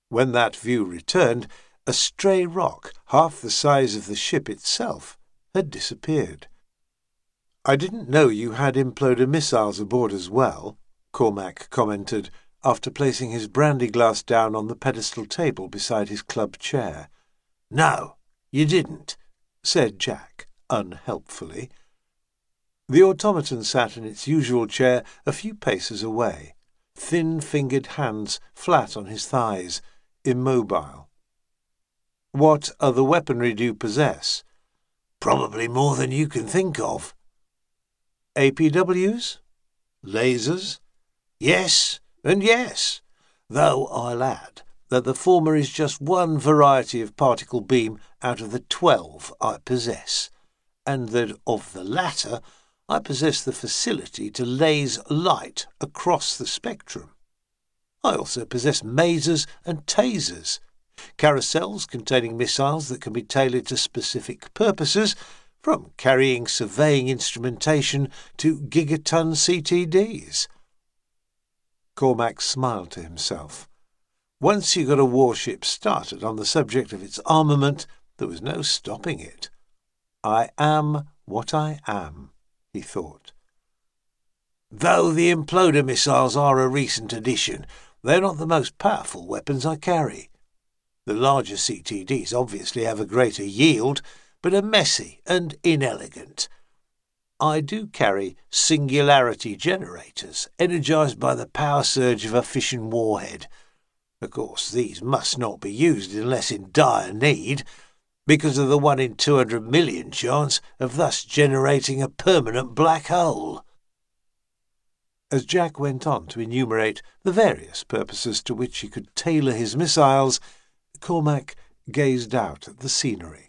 When that view returned, a stray rock, half the size of the ship itself, had disappeared. "I didn't know you had imploder missiles aboard as well," Cormac commented, after placing his brandy glass down on the pedestal table beside his club chair. "No, you didn't," said Jack, unhelpfully. The automaton sat in its usual chair a few paces away, thin-fingered hands flat on his thighs, immobile. "What other weaponry do you possess?" "Probably more than you can think of." "APWs? Lasers?" "Yes, and yes, though I'll add that the former is just one variety of particle beam out of the 12 I possess, and that of the latter I possess the facility to laze light across the spectrum. I also possess masers and tasers, carousels containing missiles that can be tailored to specific purposes, from carrying surveying instrumentation to gigaton CTDs. Cormac smiled to himself. Once you got a warship started on the subject of its armament, there was no stopping it. I am what I am, he thought. Though the imploder missiles are a recent addition, they're not the most powerful weapons I carry. The larger CTDs obviously have a greater yield, but are messy and inelegant. I do carry singularity generators, energized by the power surge of a fission warhead. Of course, these must not be used unless in dire need, because of the 1 in 200 million chance of thus generating a permanent black hole. As Jack went on to enumerate the various purposes to which he could tailor his missiles, Cormac gazed out at the scenery.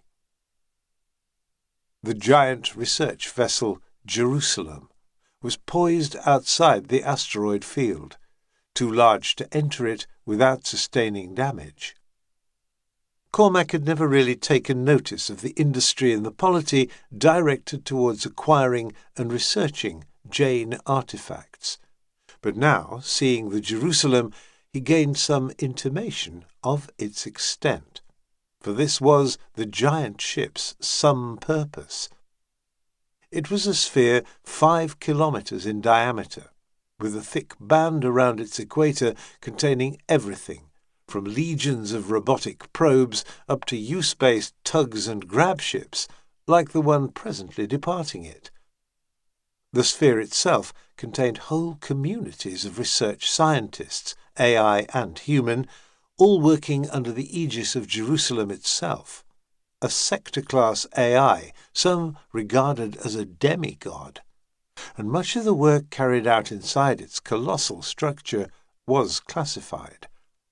The giant research vessel Jerusalem was poised outside the asteroid field, too large to enter it without sustaining damage. Cormac had never really taken notice of the industry and the polity directed towards acquiring and researching Jain artifacts, but now, seeing the Jerusalem, he gained some intimation of its extent, for this was the giant ship's some purpose. It was a sphere 5 kilometers in diameter, with a thick band around its equator containing everything, from legions of robotic probes up to U-space tugs and grab ships, like the one presently departing it. The sphere itself contained whole communities of research scientists, AI and human, all working under the aegis of Jerusalem itself, a sector-class AI, some regarded as a demigod, and much of the work carried out inside its colossal structure was classified.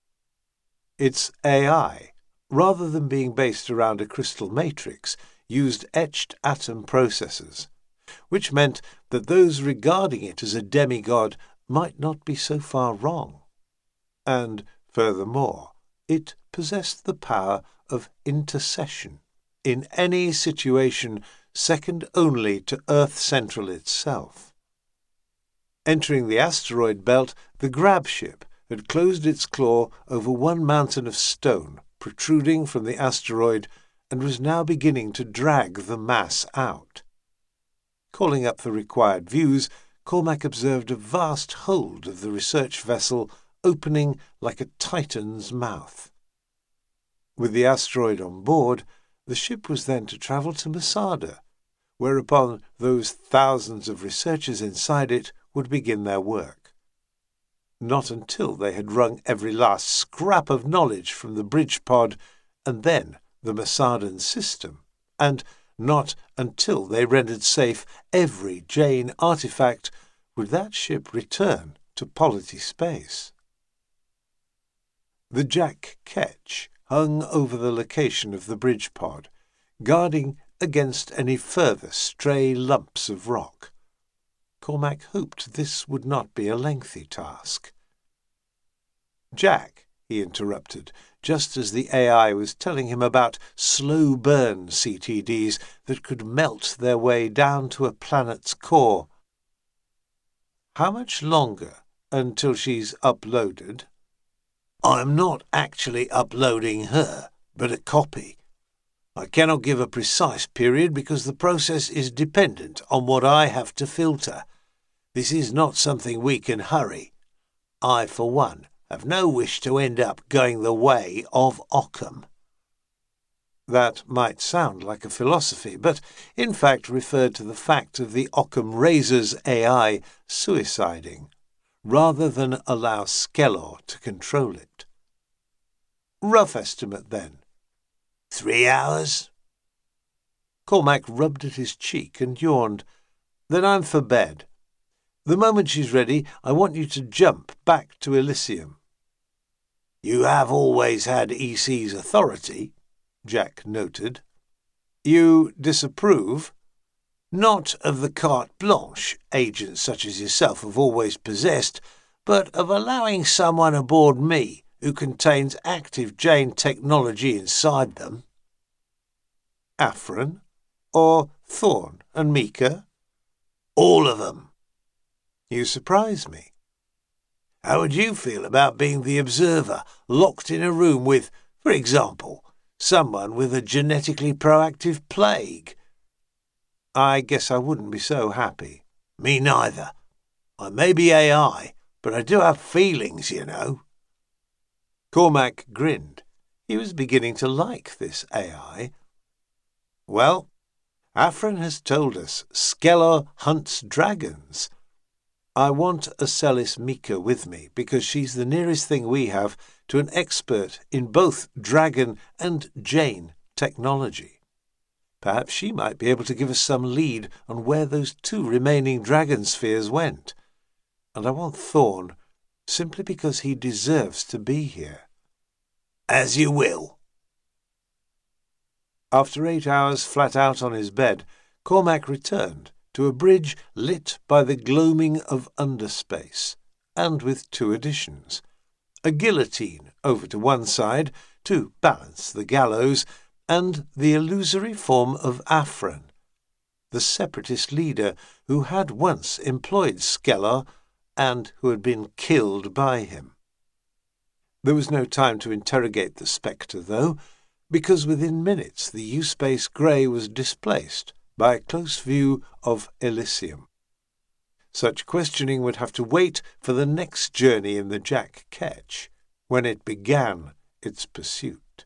Its AI, rather than being based around a crystal matrix, used etched atom processors, which meant that those regarding it as a demigod might not be so far wrong. And, furthermore, it possessed the power of intercession, in any situation second only to Earth Central itself. Entering the asteroid belt, the grab ship had closed its claw over one mountain of stone protruding from the asteroid and was now beginning to drag the mass out. Calling up the required views, Cormac observed a vast hold of the research vessel opening like a titan's mouth. With the asteroid on board, the ship was then to travel to Masada, whereupon those thousands of researchers inside it would begin their work. Not until they had wrung every last scrap of knowledge from the bridge pod and then the Masadan system, and not until they rendered safe every Jain artifact would that ship return to Polity space. The Jack Ketch hung over the location of the bridge pod, guarding against any further stray lumps of rock. Cormac hoped this would not be a lengthy task. "Jack," he interrupted, just as the AI was telling him about slow-burn CTDs that could melt their way down to a planet's core. "How much longer until she's uploaded?" I am not actually uploading her, but a copy. I cannot give a precise period because the process is dependent on what I have to filter. This is not something we can hurry. I, for one, have no wish to end up going the way of Occam. That might sound like a philosophy, but in fact referred to the fact of the Occam Razor's AI suiciding, rather than allow Skellor to control it. Rough estimate, then. 3 hours? Cormac rubbed at his cheek and yawned. Then I'm for bed. The moment she's ready, I want you to jump back to Elysium. You have always had EC's authority, Jack noted. You disapprove? Not of the carte blanche agents such as yourself have always possessed, but of allowing someone aboard me who contains active Jane technology inside them. Afrin? Or Thorn and Mika? All of them. You surprise me. How would you feel about being the observer, locked in a room with, for example, someone with a genetically proactive plague? I guess I wouldn't be so happy. Me neither. I may be AI, but I do have feelings, you know. Cormac grinned. He was beginning to like this AI. Well, Afrin has told us Skellor hunts dragons. I want Acelis Mika with me because she's the nearest thing we have to an expert in both dragon and Jane technology. Perhaps she might be able to give us some lead on where those 2 remaining dragon spheres went. And I want Thorn simply because he deserves to be here. As you will. After 8 hours flat out on his bed, Cormac returned to a bridge lit by the gloaming of underspace, and with 2 additions. A guillotine over to one side, to balance the gallows, and the illusory form of Afrin, the separatist leader who had once employed Skellor and who had been killed by him. There was no time to interrogate the spectre, though, because within minutes the U-Space Grey was displaced by a close view of Elysium. Such questioning would have to wait for the next journey in the Jack Ketch, when it began its pursuit.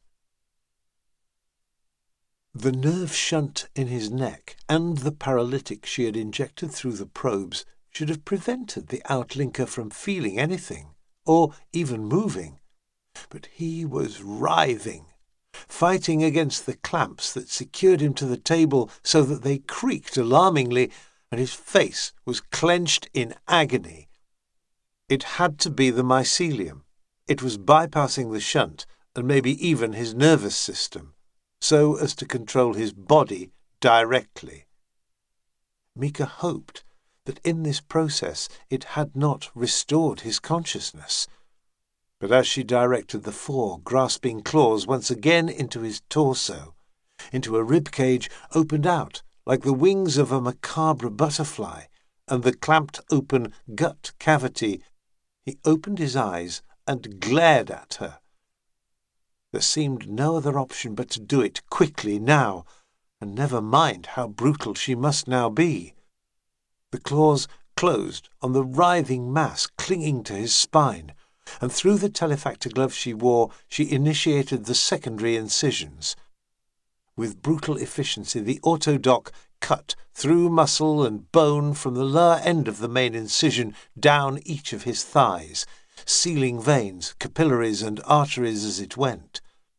The nerve shunt in his neck and the paralytic she had injected through the probes should have prevented the outlinker from feeling anything, or even moving. But he was writhing, fighting against the clamps that secured him to the table so that they creaked alarmingly, and his face was clenched in agony. It had to be the mycelium. It was bypassing the shunt, and maybe even his nervous system, so as to control his body directly. Mika hoped that in this process it had not restored his consciousness. But as she directed the 4 grasping claws once again into his torso, into a ribcage opened out like the wings of a macabre butterfly, and the clamped open gut cavity, he opened his eyes and glared at her. There seemed no other option but to do it quickly now, and never mind how brutal she must now be. The claws closed on the writhing mass clinging to his spine, and through the telefactor glove she wore she initiated the secondary incisions. With brutal efficiency the autodoc cut through muscle and bone from the lower end of the main incision down each of his thighs, sealing veins, capillaries and arteries as it went.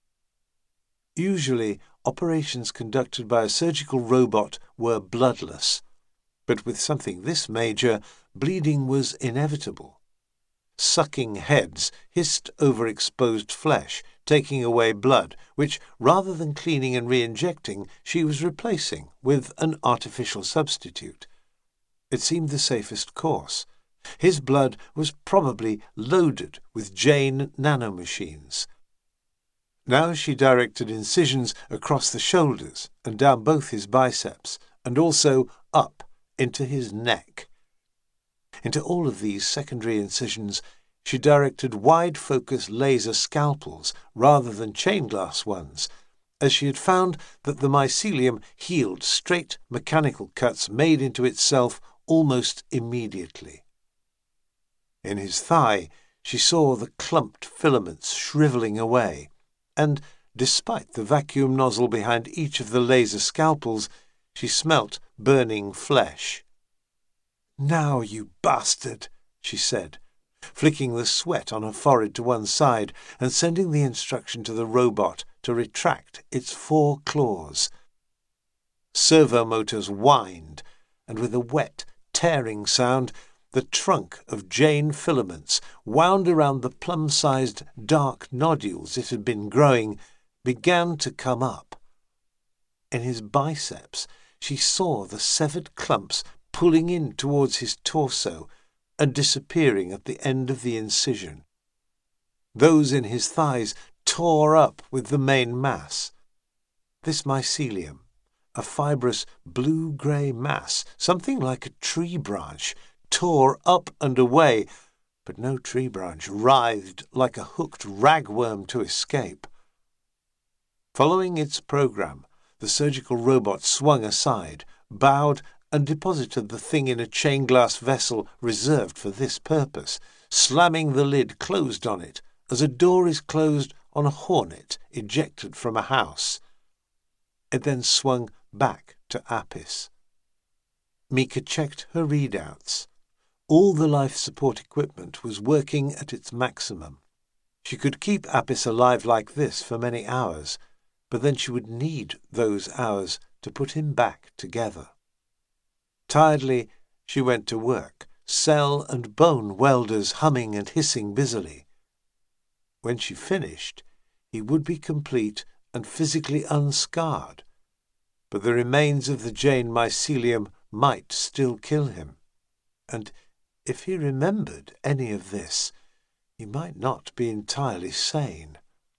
Usually, operations conducted by a surgical robot were bloodless, but with something this major, bleeding was inevitable. Sucking heads hissed over exposed flesh, taking away blood, which, rather than cleaning and re-injecting, she was replacing with an artificial substitute. It seemed the safest course. His blood was probably loaded with Jane nanomachines. Now she directed incisions across the shoulders and down both his biceps, and also up into his neck. Into all of these secondary incisions she directed wide-focus laser scalpels rather than chain-glass ones, as she had found that the mycelium healed straight mechanical cuts made into itself almost immediately. In his thigh, she saw the clumped filaments shrivelling away, and, despite the vacuum nozzle behind each of the laser scalpels, she smelt burning flesh. "Now, you bastard," she said, flicking the sweat on her forehead to one side and sending the instruction to the robot to retract its 4 claws. Servo motors whined, and with a wet, tearing sound, the trunk of Jane filaments, wound around the plum-sized dark nodules it had been growing, began to come up. In his biceps, she saw the severed clumps pulling in towards his torso and disappearing at the end of the incision. Those in his thighs tore up with the main mass. This mycelium, a fibrous blue-grey mass, something like a tree branch, tore up and away, but no tree branch writhed like a hooked ragworm to escape. Following its program, the surgical robot swung aside, bowed, and deposited the thing in a chain-glass vessel reserved for this purpose, slamming the lid closed on it, as a door is closed on a hornet ejected from a house. It then swung back to Apis. Mika checked her readouts. All the life support equipment was working at its maximum. She could keep Apis alive like this for many hours, but then she would need those hours to put him back together. Tiredly, she went to work, cell and bone welders humming and hissing busily. When she finished, he would be complete and physically unscarred, but the remains of the Jane mycelium might still kill him, and if he remembered any of this, he might not be entirely sane.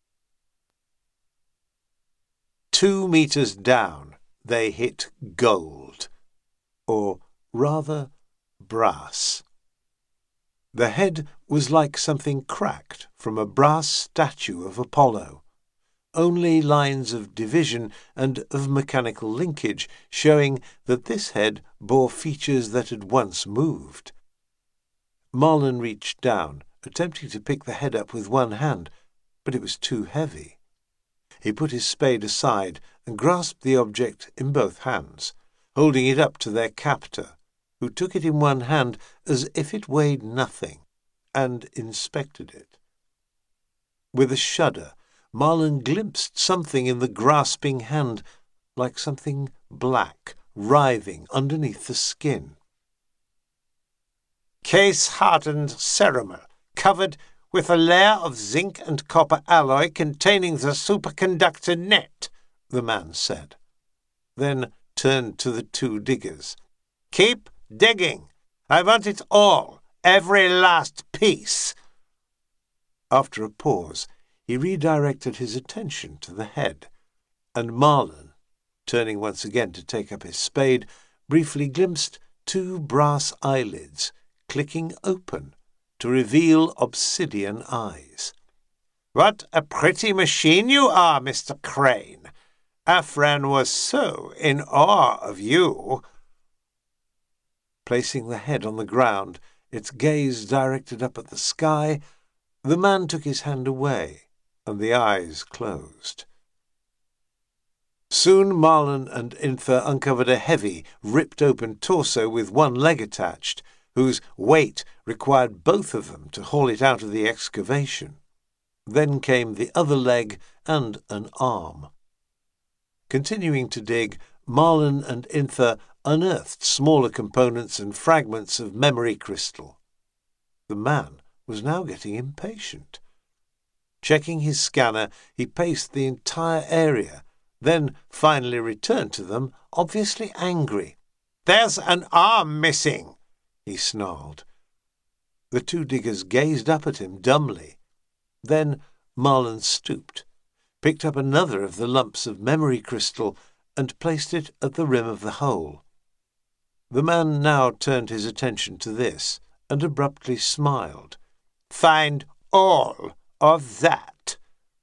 2 meters down, they hit gold, or rather brass. The head was like something cracked from a brass statue of Apollo, only lines of division and of mechanical linkage showing that this head bore features that had once moved. Marlon reached down, attempting to pick the head up with one hand, but it was too heavy. He put his spade aside and grasped the object in both hands, holding it up to their captor, who took it in one hand as if it weighed nothing, and inspected it. With a shudder, Marlon glimpsed something in the grasping hand, like something black, writhing underneath the skin. "Case-hardened ceramel, covered with a layer of zinc and copper alloy containing the superconductor net," the man said, then turned to the 2 diggers. "Keep digging. I want it all, every last piece." After a pause, he redirected his attention to the head, and Marlon, turning once again to take up his spade, briefly glimpsed 2 brass eyelids clicking open to reveal obsidian eyes. "What a pretty machine you are, Mr. Crane. Afran was so in awe of you." Placing the head on the ground, its gaze directed up at the sky, the man took his hand away, and the eyes closed. Soon Marlon and Intha uncovered a heavy, ripped-open torso with one leg attached, whose weight required both of them to haul it out of the excavation. Then came the other leg and an arm. Continuing to dig, Marlon and Intha unearthed smaller components and fragments of memory crystal. The man was now getting impatient. Checking his scanner, he paced the entire area, then finally returned to them, obviously angry. "There's an arm missing," he snarled. The 2 diggers gazed up at him dumbly. Then Marlon stooped, picked up another of the lumps of memory crystal, and placed it at the rim of the hole. The man now turned his attention to this, and abruptly smiled, find all of that."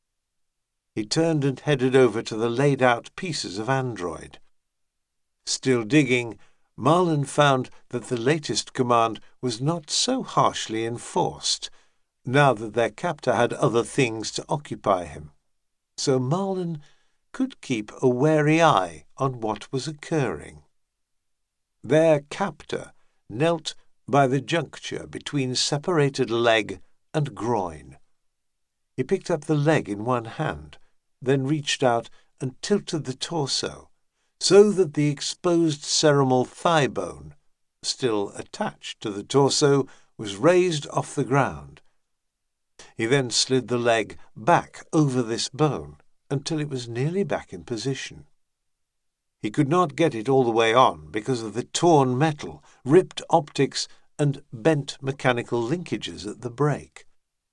He turned and headed over to the laid-out pieces of android. Still digging, Marlin found that the latest command was not so harshly enforced, now that their captor had other things to occupy him. So Marlin could keep a wary eye on what was occurring. Their captor knelt by the juncture between separated leg and groin. He picked up the leg in one hand, then reached out and tilted the torso, so that the exposed cerebral thigh bone, still attached to the torso, was raised off the ground. He then slid the leg back over this bone until it was nearly back in position. He could not get it all the way on because of the torn metal, ripped optics, and bent mechanical linkages at the break.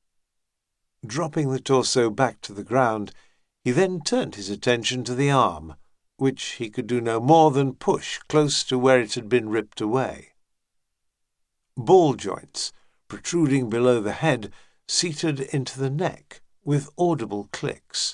Dropping the torso back to the ground, he then turned his attention to the arm, which he could do no more than push close to where it had been ripped away. Ball joints, protruding below the head, seated into the neck with audible clicks.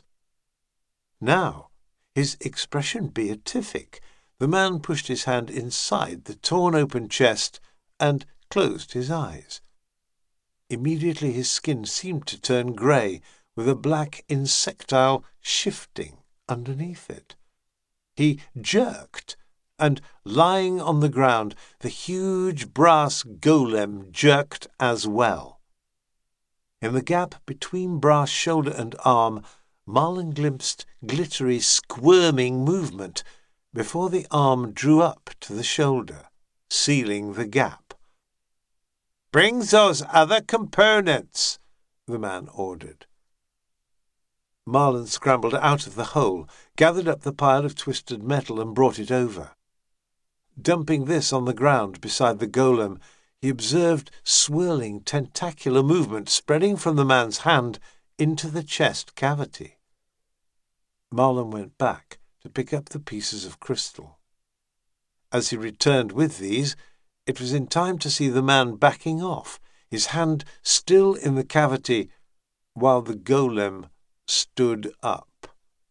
Now, his expression beatific, the man pushed his hand inside the torn-open chest and closed his eyes. Immediately his skin seemed to turn grey, with a black insectile shifting underneath it. He jerked, and lying on the ground, the huge brass golem jerked as well. In the gap between brass shoulder and arm, Marlin glimpsed glittery, squirming movement before the arm drew up to the shoulder, sealing the gap. "Bring those other components," the man ordered. Marlin scrambled out of the hole, gathered up the pile of twisted metal and brought it over. Dumping this on the ground beside the golem, he observed swirling tentacular movement spreading from the man's hand into the chest cavity. Marlin went back to pick up the pieces of crystal. As he returned with these, it was in time to see the man backing off, his hand still in the cavity, while the golem stood up.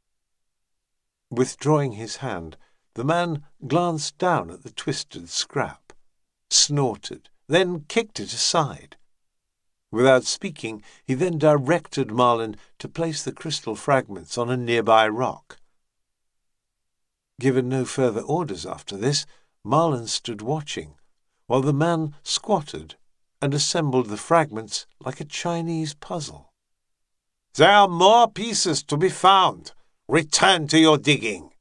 Withdrawing his hand, the man glanced down at the twisted scrap, snorted, then kicked it aside. Without speaking, he then directed Marlin to place the crystal fragments on a nearby rock. Given no further orders after this, Marlin stood watching, while the man squatted and assembled the fragments like a Chinese puzzle. "There are more pieces to be found. Return to your digging."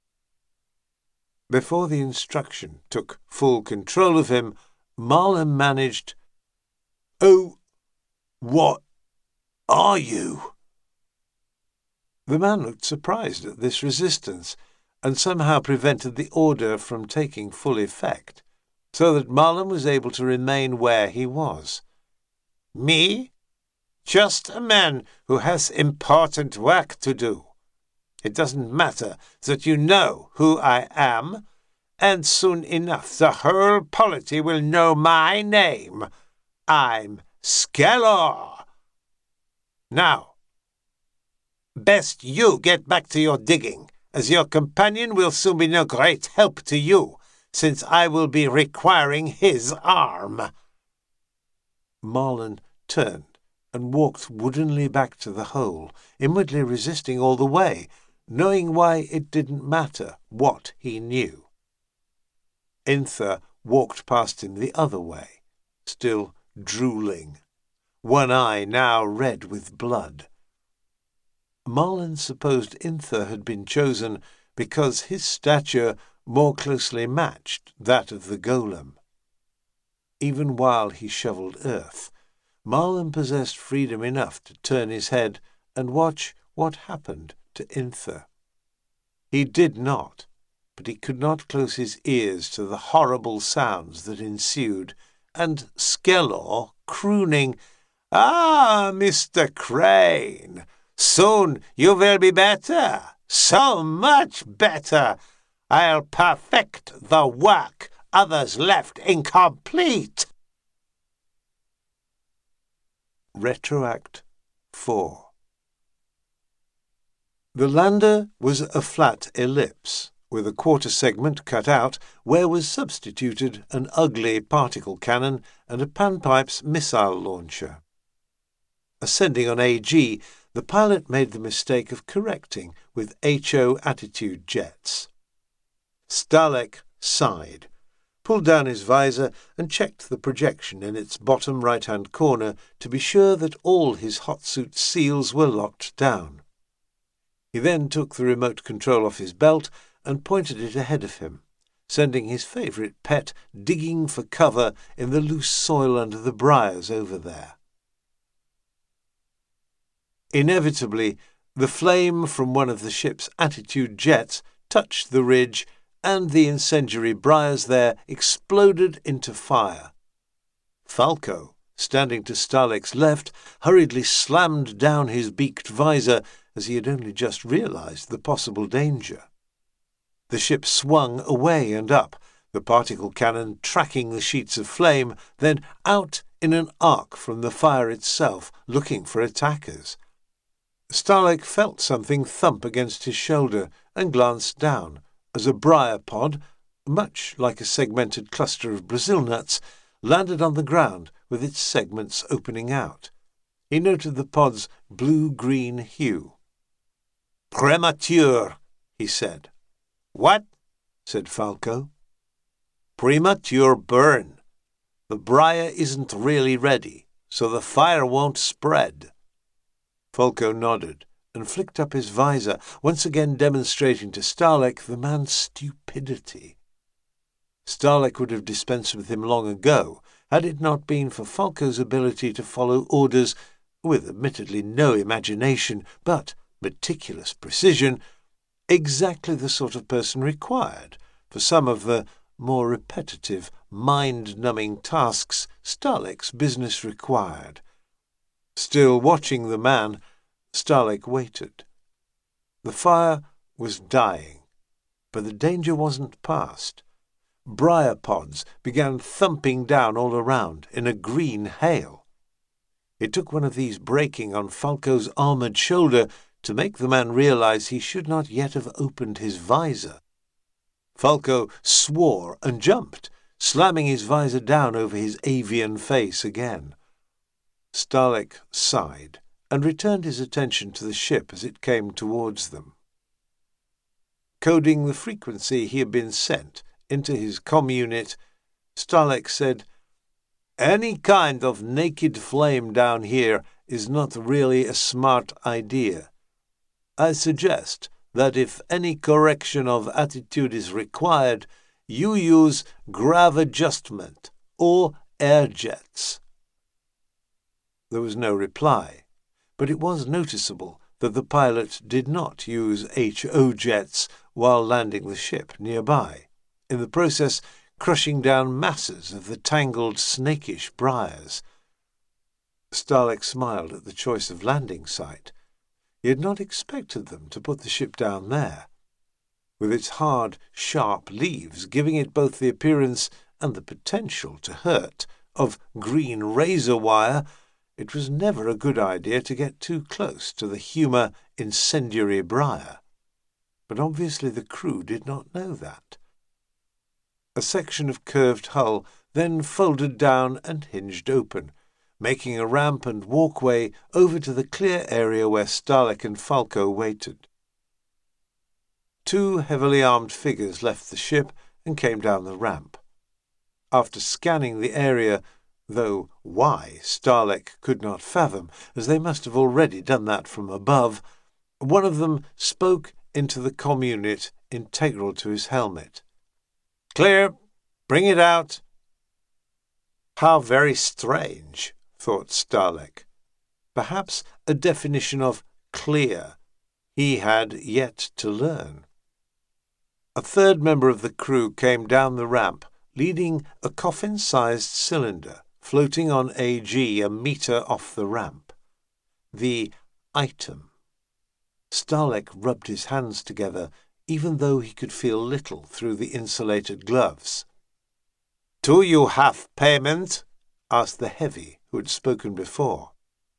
Before the instruction took full control of him, Marlin managed, "Oh, what are you?" The man looked surprised at this resistance, and somehow prevented the order from taking full effect, so that Marlin was able to remain where he was. "Me? Just a man who has important work to do. It doesn't matter that you know who I am, and soon enough the whole polity will know my name. I'm Skellor. Now, best you get back to your digging, as your companion will soon be no great help to you, since I will be requiring his arm." Marlin turned and walked woodenly back to the hole, inwardly resisting all the way, knowing why it didn't matter what he knew. Inther walked past him the other way, still drooling, one eye now red with blood. Marlin supposed Inther had been chosen because his stature more closely matched that of the golem. Even while he shoveled earth, Marlin possessed freedom enough to turn his head and watch what happened to Inther. He did not, but he could not close his ears to the horrible sounds that ensued, and Skellor crooning, "Ah, Mr. Crane, soon you will be better, so much better. I'll perfect the work others left incomplete." Retroact 4. The lander was a flat ellipse, with a quarter segment cut out where was substituted an ugly particle cannon and a panpipes missile launcher. Ascending on AG, the pilot made the mistake of correcting with HO attitude jets. Stalek sighed, pulled down his visor and checked the projection in its bottom right-hand corner to be sure that all his hot suit seals were locked down. He then took the remote control off his belt and pointed it ahead of him, sending his favourite pet digging for cover in the loose soil under the briars over there. Inevitably, the flame from one of the ship's attitude jets touched the ridge, and the incendiary briars there exploded into fire. Falco, standing to Stalek's left, hurriedly slammed down his beaked visor as he had only just realized the possible danger. The ship swung away and up, the particle cannon tracking the sheets of flame, then out in an arc from the fire itself, looking for attackers. Stalek felt something thump against his shoulder and glanced down, as a briar pod, much like a segmented cluster of Brazil nuts, landed on the ground with its segments opening out. He noted the pod's blue-green hue. "Premature," he said. "What?" said Falco. "Premature burn. The briar isn't really ready, so the fire won't spread." Falco nodded and flicked up his visor, once again demonstrating to Stalek the man's stupidity. Stalek would have dispensed with him long ago, had it not been for Falco's ability to follow orders with admittedly no imagination, but meticulous precision, exactly the sort of person required for some of the more repetitive, mind-numbing tasks Stalek's business required. Still watching the man, Stalek waited. The fire was dying, but the danger wasn't past. Briar pods began thumping down all around in a green hail. It took one of these breaking on Falco's armoured shoulder to make the man realize he should not yet have opened his visor. Falco swore and jumped, slamming his visor down over his avian face again. Stalek sighed and returned his attention to the ship as it came towards them. Coding the frequency he had been sent into his comm unit, Stalek said, "Any kind of naked flame down here is not really a smart idea. I suggest that if any correction of attitude is required, you use grav adjustment or air jets." There was no reply, but it was noticeable that the pilot did not use HO jets while landing the ship nearby, in the process crushing down masses of the tangled, snakish briars. Stalek smiled at the choice of landing site. He had not expected them to put the ship down there. With its hard, sharp leaves giving it both the appearance and the potential to hurt of green razor wire, it was never a good idea to get too close to the humour incendiary briar. But obviously the crew did not know that. A section of curved hull then folded down and hinged open, making a ramp and walkway over to the clear area where Stalek and Falco waited. Two heavily armed figures left the ship and came down the ramp. After scanning the area, though why Stalek could not fathom, as they must have already done that from above, one of them spoke into the comm unit integral to his helmet. "Clear! Bring it out!" How very strange, thought Stalek. Perhaps a definition of clear he had yet to learn. A third member of the crew came down the ramp, leading a coffin-sized cylinder floating on AG a metre off the ramp. The item. Stalek rubbed his hands together, even though he could feel little through the insulated gloves. "Do you have payment?" asked the heavy who had spoken before.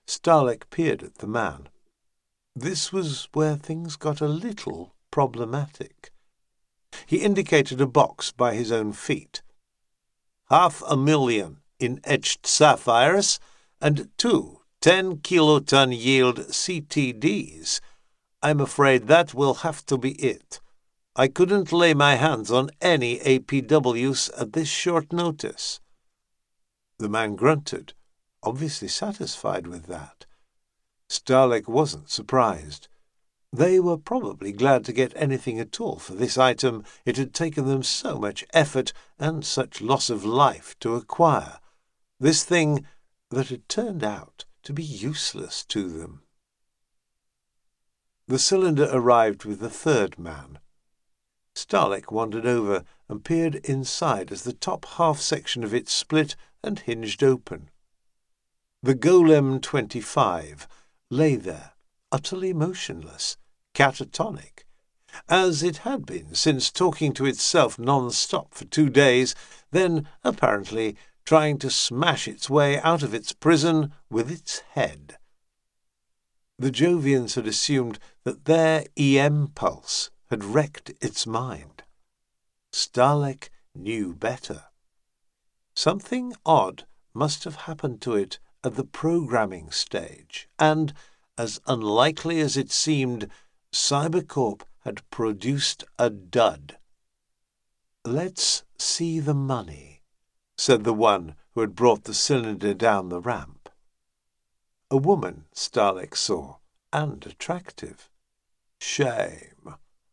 Starlek peered at the man. This was where things got a little problematic. He indicated a box by his own feet. 500,000 in etched sapphires, and 2 10-kiloton yield CTDs. I'm afraid that will have to be it. I couldn't lay my hands on any APWs at this short notice. The man grunted, obviously satisfied with that. Starlek wasn't surprised. They were probably glad to get anything at all for this item it had taken them so much effort and such loss of life to acquire, this thing that had turned out to be useless to them. The cylinder arrived with the third man. Starlek wandered over and peered inside as the top half-section of it split and hinged open. The Golem 25 lay there, utterly motionless, catatonic, as it had been since talking to itself non-stop for 2 days, then apparently trying to smash its way out of its prison with its head. The Jovians had assumed that their EM pulse had wrecked its mind. Starlek knew better. Something odd must have happened to it at the programming stage, and, as unlikely as it seemed, Cybercorp had produced a dud. "Let's see the money," said the one who had brought the cylinder down the ramp. A woman, Starlek saw, and attractive. Shame.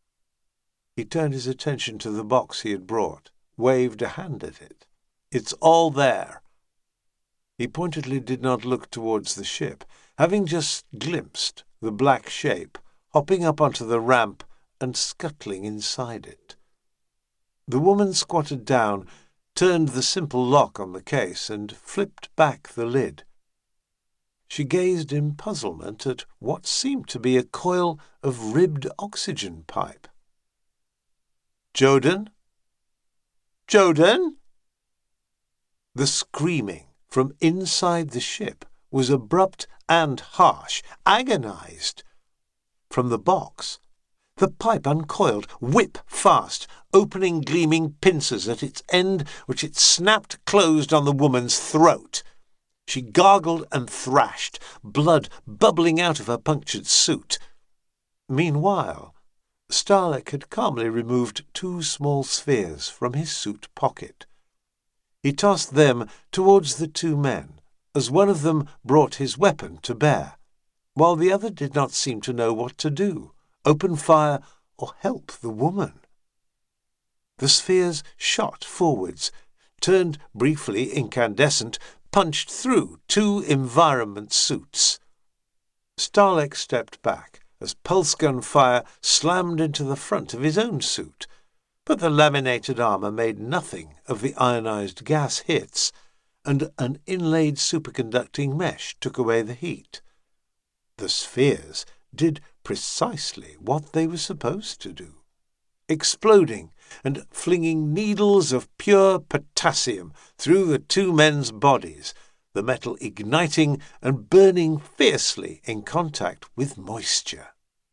He turned his attention to the box he had brought, waved a hand at it. "It's all there." He pointedly did not look towards the ship, having just glimpsed the black shape hopping up onto the ramp and scuttling inside it. The woman squatted down, turned the simple lock on the case, and flipped back the lid. She gazed in puzzlement at what seemed to be a coil of ribbed oxygen pipe. "Joden? Joden?" The screaming from inside the ship was abrupt and harsh, agonized. From the box, the pipe uncoiled, whip-fast, opening gleaming pincers at its end, which it snapped closed on the woman's throat. She gargled and thrashed, blood bubbling out of her punctured suit. Meanwhile, Starlek had calmly removed 2 small spheres from his suit pocket. He tossed them towards the 2 men, as one of them brought his weapon to bear, while the other did not seem to know what to do, open fire or help the woman. The spheres shot forwards, turned briefly incandescent, punched through 2 environment suits. Starlek stepped back as pulse gun fire slammed into the front of his own suit, but the laminated armor made nothing of the ionized gas hits, and an inlaid superconducting mesh took away the heat. The spheres did precisely what they were supposed to do, exploding and flinging needles of pure potassium through the 2 men's bodies, the metal igniting and burning fiercely in contact with moisture.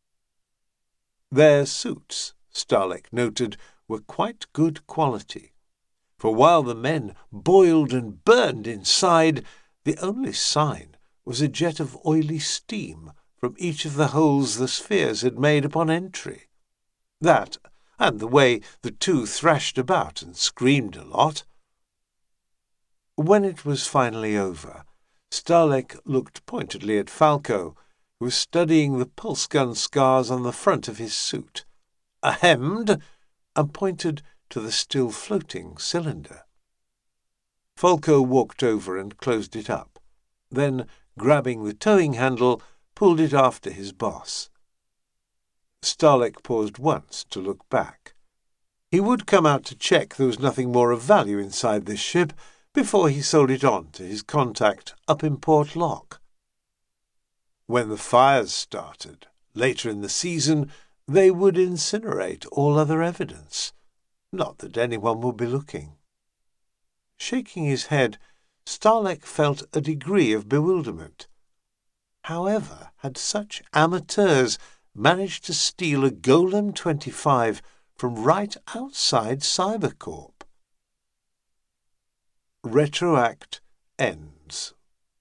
Their suits, Starlek noted, were quite good quality, for while the men boiled and burned inside, the only sign was a jet of oily steam from each of the holes the spheres had made upon entry. That, and the way the 2 thrashed about and screamed a lot. When it was finally over, Starlek looked pointedly at Falco, who was studying the pulse gun scars on the front of his suit, ahemed, and pointed to the still floating cylinder. Falco walked over and closed it up, then, grabbing the towing handle, pulled it after his boss. Starlek paused once to look back. He would come out to check there was nothing more of value inside this ship before he sold it on to his contact up in Port Lock. When the fires started, later in the season, they would incinerate all other evidence. Not that anyone would be looking. Shaking his head, Starlek felt a degree of bewilderment. However, had such amateurs managed to steal a Golem 25 from right outside Cybercorp? Retroact ends.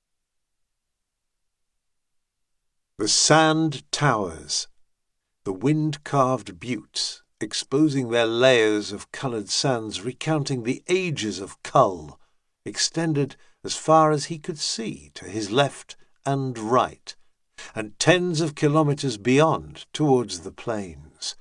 The sand towers, the wind-carved buttes, exposing their layers of coloured sands, recounting the ages of Kull, extended as far as he could see to his left and right, and tens of kilometres beyond towards the plains.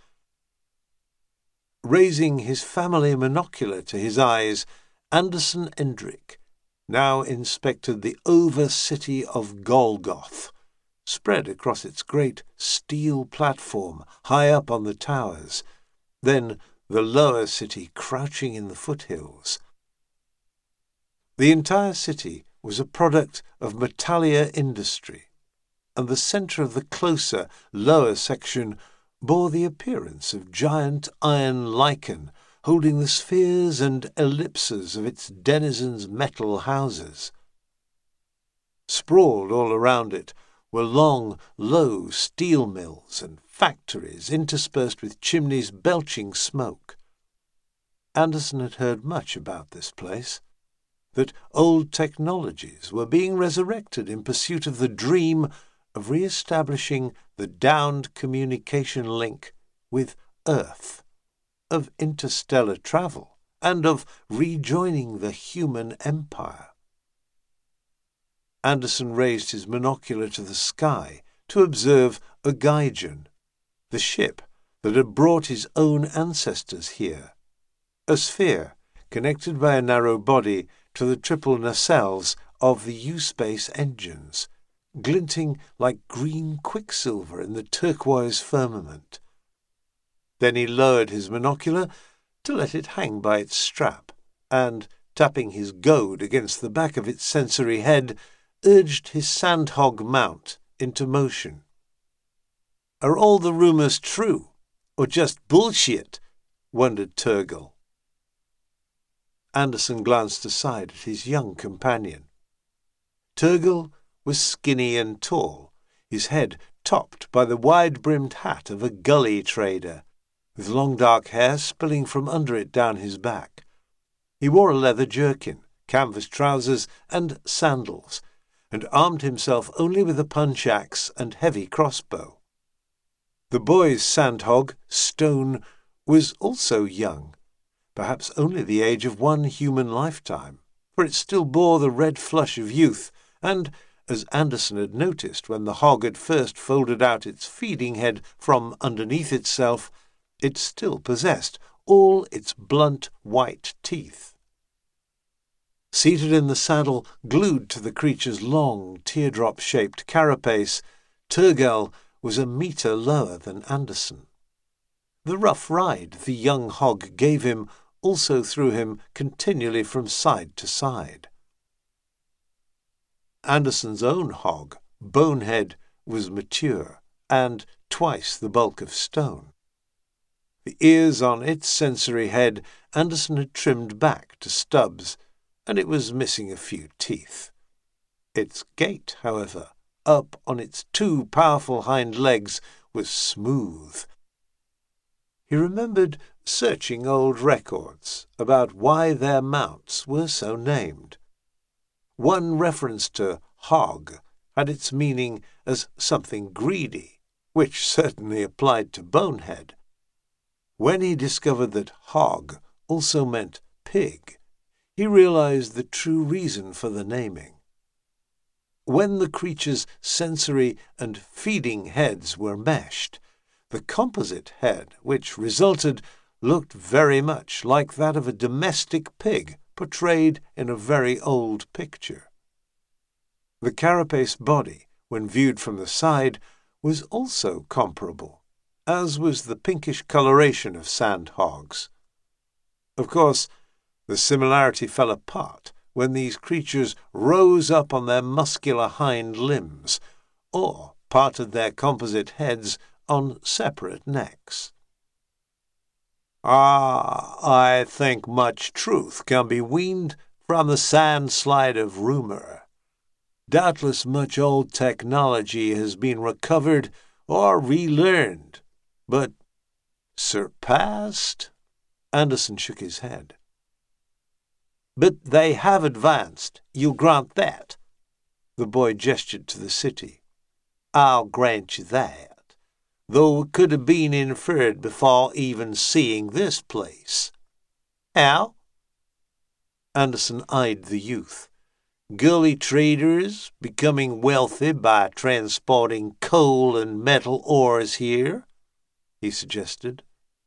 Raising his family monocular to his eyes, Anderson Endrick now inspected the over-city of Golgoth, spread across its great steel platform high up on the towers, then the lower city crouching in the foothills. The entire city was a product of Metallia industry, and the centre of the closer, lower section bore the appearance of giant iron lichen holding the spheres and ellipses of its denizens' metal houses. Sprawled all around it were long, low steel mills and factories interspersed with chimneys belching smoke. Anderson had heard much about this place, that old technologies were being resurrected in pursuit of the dream of re-establishing the downed communication link with Earth, of interstellar travel, and of rejoining the human empire. Anderson raised his monocular to the sky to observe Ogygen, the ship that had brought his own ancestors here, a sphere connected by a narrow body to the triple nacelles of the U-Space engines, glinting like green quicksilver in the turquoise firmament. Then he lowered his monocular to let it hang by its strap, and, tapping his goad against the back of its sensory head, urged his sandhog mount into motion. "Are all the rumours true, or just bullshit?" wondered Turgle. Anderson glanced aside at his young companion. Turgle was skinny and tall, his head topped by the wide-brimmed hat of a gully trader, with long dark hair spilling from under it down his back. He wore a leather jerkin, canvas trousers, and sandals, and armed himself only with a punch-axe and heavy crossbow. The boy's sandhog, Stone, was also young, perhaps only the age of one human lifetime, for it still bore the red flush of youth, and, as Anderson had noticed when the hog had first folded out its feeding head from underneath itself, it still possessed all its blunt white teeth. Seated in the saddle, glued to the creature's long, teardrop-shaped carapace, Turgal was a metre lower than Anderson. The rough ride the young hog gave him also threw him continually from side to side. Anderson's own hog, Bonehead, was mature, and twice the bulk of Stone. The ears on its sensory head Anderson had trimmed back to stubs, and it was missing a few teeth. Its gait, however, up on its two powerful hind legs, was smooth. He remembered searching old records about why their mounts were so named. One reference to hog had its meaning as something greedy, which certainly applied to Bonehead. When he discovered that hog also meant pig, he realized the true reason for the naming. When the creature's sensory and feeding heads were meshed, the composite head which resulted looked very much like that of a domestic pig portrayed in a very old picture. The carapace body, when viewed from the side, was also comparable, as was the pinkish coloration of sandhogs. Of course, the similarity fell apart when these creatures rose up on their muscular hind limbs, or parted their composite heads on separate necks. I think much truth can be weaned from the sand slide of rumour," Doubtless much old technology has been recovered or relearned, but surpassed? Anderson shook his head. But they have advanced, you'll grant that. The boy gestured to the city. I'll grant you that, though it could have been inferred before even seeing this place. How? Anderson eyed the youth. Gully traders becoming wealthy by transporting coal and metal ores here, he suggested.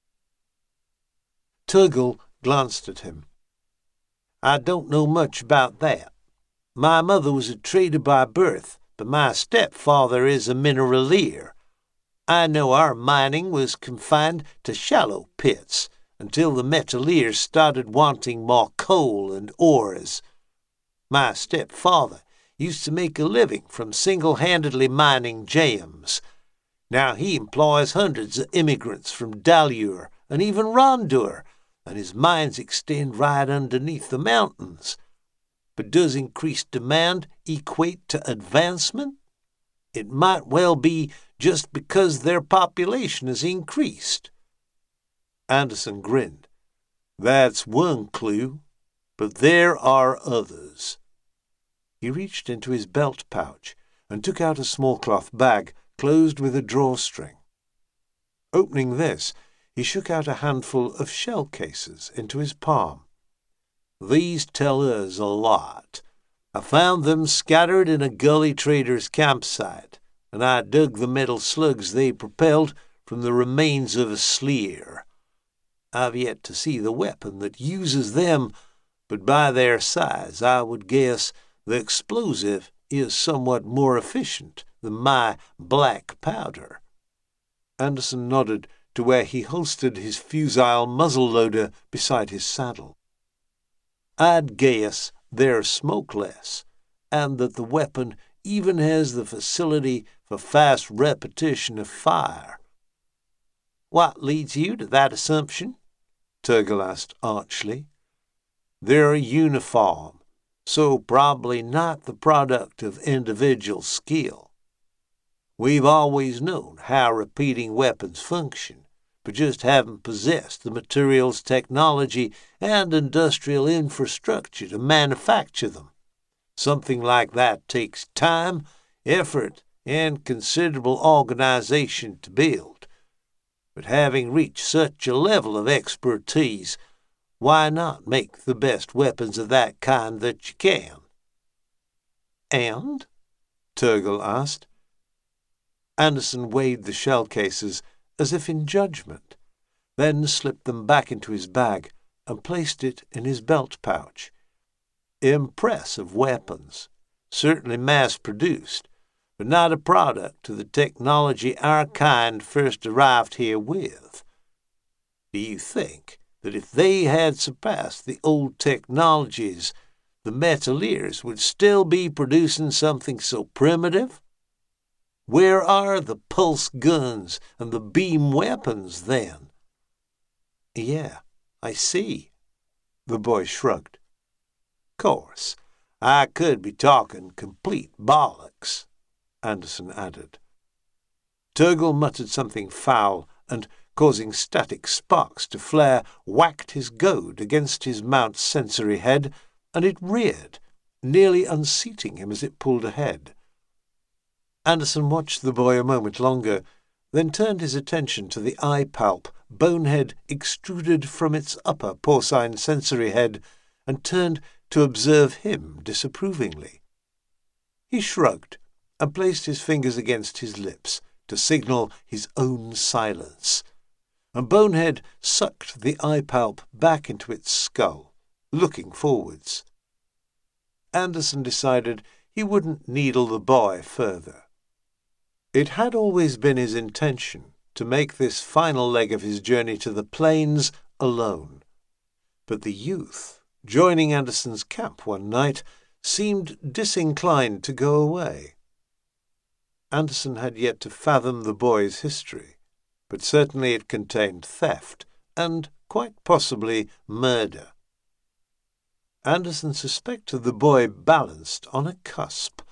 Turgle glanced at him. I don't know much about that. My mother was a trader by birth, but my stepfather is a mineraleer. I know our mining was confined to shallow pits until the metalleers started wanting more coal and ores. My stepfather used to make a living from single-handedly mining gems. Now he employs hundreds of immigrants from Dalure and even Rondur, and his mines extend right underneath the mountains. But does increased demand equate to advancement? It might well be just because their population has increased. Anderson grinned. That's one clue, but there are others. He reached into his belt pouch and took out a small cloth bag closed with a drawstring. Opening this, he shook out a handful of shell cases into his palm. These tell us a lot. I found them scattered in a gully trader's campsite, and I dug the metal slugs they propelled from the remains of a sleer. I've yet to see the weapon that uses them, but by their size I would guess the explosive is somewhat more efficient than my black powder. Anderson nodded to where he holstered his fusile muzzle-loader beside his saddle. I'd guess they're smokeless, and that the weapon even has the facility for fast repetition of fire. What leads you to that assumption? Turgle asked archly. They're uniform, so probably not the product of individual skill. We've always known how repeating weapons function, but just haven't possessed the materials, technology, and industrial infrastructure to manufacture them. Something like that takes time, effort, and considerable organization to build. But having reached such a level of expertise, why not make the best weapons of that kind that you can? And? Turgle asked. Anderson weighed the shell cases as if in judgment, then slipped them back into his bag and placed it in his belt pouch. Impressive weapons, certainly mass-produced, but not a product of the technology our kind first arrived here with. Do you think that if they had surpassed the old technologies, the metalleers would still be producing something so primitive? Where are the pulse guns and the beam weapons, then? Yeah, I see. The boy shrugged. Course, I could be talking complete bollocks, Anderson added. Turgle muttered something foul and, causing static sparks to flare, whacked his goad against his mount's sensory head, and it reared, nearly unseating him as it pulled ahead. Anderson watched the boy a moment longer, then turned his attention to the eye-palp Bonehead extruded from its upper porcine sensory head, and turned to observe him disapprovingly. He shrugged and placed his fingers against his lips to signal his own silence, and Bonehead sucked the eye-palp back into its skull, looking forwards. Anderson decided he wouldn't needle the boy further. It had always been his intention to make this final leg of his journey to the plains alone, but the youth, joining Anderson's camp one night, seemed disinclined to go away. Anderson had yet to fathom the boy's history, but certainly it contained theft and, quite possibly, murder. Anderson suspected the boy balanced on a cusp,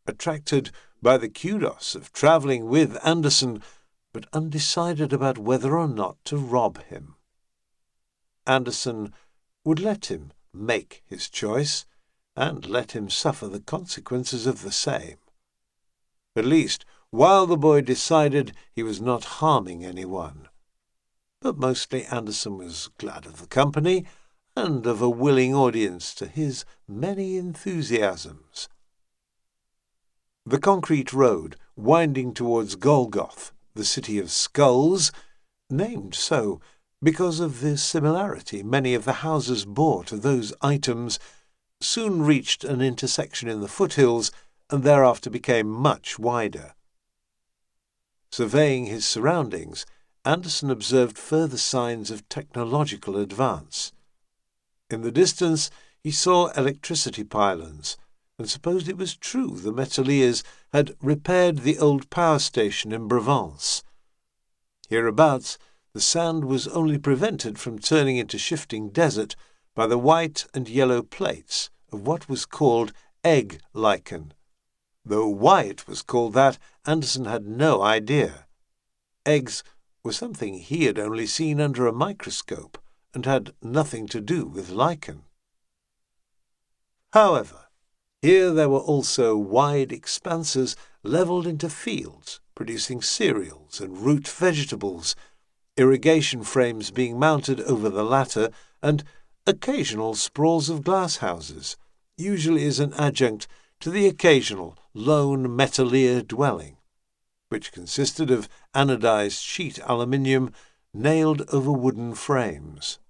attracted by the kudos of travelling with Anderson, but undecided about whether or not to rob him. Anderson would let him make his choice, and let him suffer the consequences of the same. At least, while the boy decided he was not harming anyone. But mostly Anderson was glad of the company, and of a willing audience to his many enthusiasms. The concrete road winding towards Golgoth, the city of skulls, named so because of the similarity many of the houses bore to those items, soon reached an intersection in the foothills and thereafter became much wider. Surveying his surroundings, Anderson observed further signs of technological advance. In the distance he saw electricity pylons, and supposed it was true the Metaliers had repaired the old power station in Brevance. Hereabouts, the sand was only prevented from turning into shifting desert by the white and yellow plates of what was called egg lichen. Though why it was called that, Anderson had no idea. Eggs were something he had only seen under a microscope, and had nothing to do with lichen. However, here there were also wide expanses levelled into fields, producing cereals and root vegetables, irrigation frames being mounted over the latter, and occasional sprawls of glass houses, usually as an adjunct to the occasional lone Metalier dwelling, which consisted of anodized sheet aluminium nailed over wooden frames.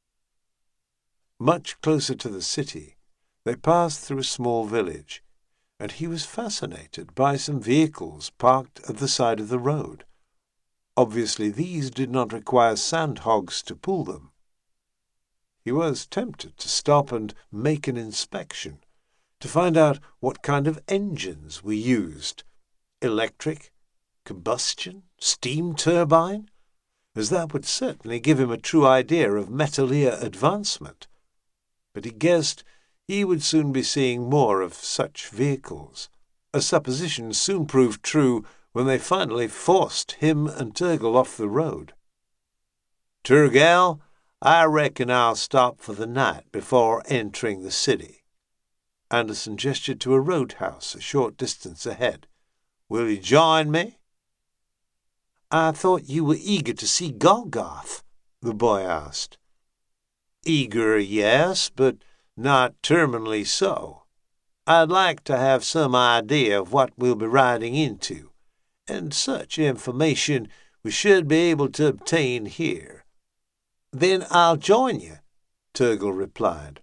Much closer to the city, they passed through a small village, and he was fascinated by some vehicles parked at the side of the road. Obviously these did not require sand hogs to pull them. He was tempted to stop and make an inspection, to find out what kind of engines were used. Electric, combustion, steam turbine? As that would certainly give him a true idea of Metalier advancement. But he guessed he would soon be seeing more of such vehicles. A supposition soon proved true when they finally forced him and Turgle off the road. "Turgal, I reckon I'll stop for the night before entering the city." Anderson gestured to a roadhouse a short distance ahead. "Will you join me?" "I thought you were eager to see Golgoth," the boy asked. "Eager, yes, but not terminally so. I'd like to have some idea of what we'll be riding into, and such information we should be able to obtain here." "Then I'll join you," Turgle replied.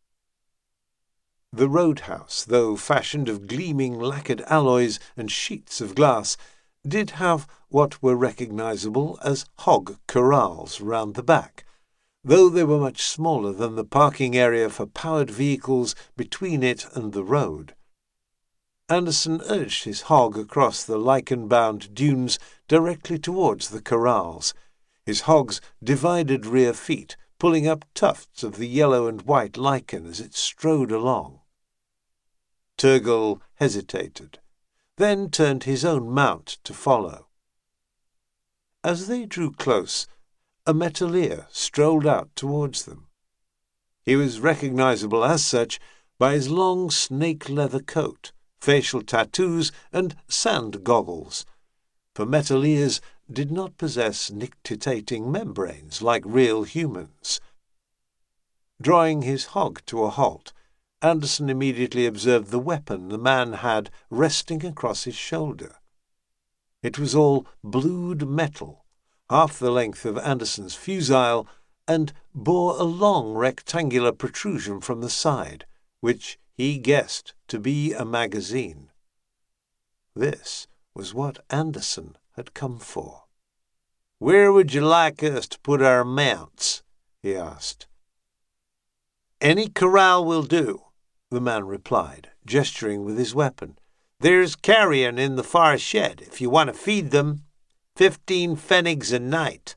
The roadhouse, though fashioned of gleaming lacquered alloys and sheets of glass, did have what were recognizable as hog corrals round the back, though they were much smaller than the parking area for powered vehicles between it and the road. Anderson urged his hog across the lichen-bound dunes directly towards the corrals, his hog's divided rear feet pulling up tufts of the yellow and white lichen as it strode along. Turgle hesitated, then turned his own mount to follow. As they drew close, a Metalier strolled out towards them. He was recognizable as such by his long snake-leather coat, facial tattoos, and sand goggles, for Metaliers did not possess nictitating membranes like real humans. Drawing his hog to a halt, Anderson immediately observed the weapon the man had resting across his shoulder. It was all blued metal, half the length of Anderson's fusile, and bore a long rectangular protrusion from the side, which he guessed to be a magazine. This was what Anderson had come for. "Where would you like us to put our mounts?" he asked. "Any corral will do," the man replied, gesturing with his weapon. "There's carrion in the far shed if you want to feed them. 15 pfennigs a night."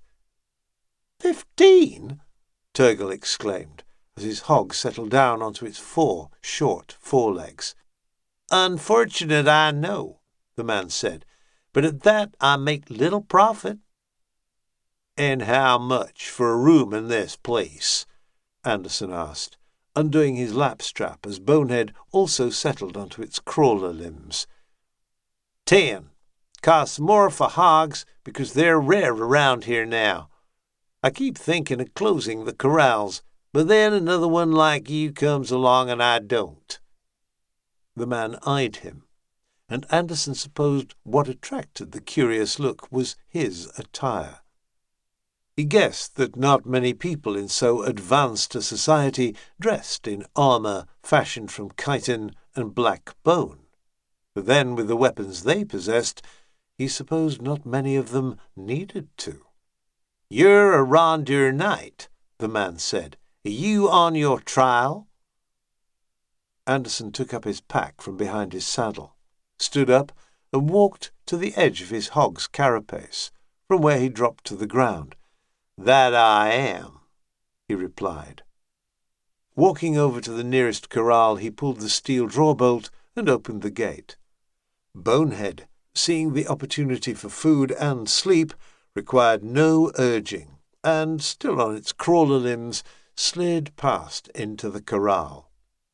"15?" Turgle exclaimed, as his hog settled down onto its 4 short forelegs. "Unfortunate, I know," the man said, "but at that I make little profit." "And how much for a room in this place?" Anderson asked, undoing his lap strap as Bonehead also settled onto its crawler limbs. "10. Costs more for hogs because they're rare around here now. I keep thinking of closing the corrals, but then another one like you comes along and I don't." The man eyed him, and Anderson supposed what attracted the curious look was his attire. He guessed that not many people in so advanced a society dressed in armour fashioned from chitin and black bone. But then, with the weapons they possessed, he supposed not many of them needed to. "You're a Rondur knight," the man said. "Are you on your trial?" Anderson took up his pack from behind his saddle, stood up, and walked to the edge of his hog's carapace, from where he dropped to the ground. "That I am," he replied. Walking over to the nearest corral, he pulled the steel drawbolt and opened the gate. Bonehead, seeing the opportunity for food and sleep, required no urging, and, still on its crawler limbs, slid past into the corral.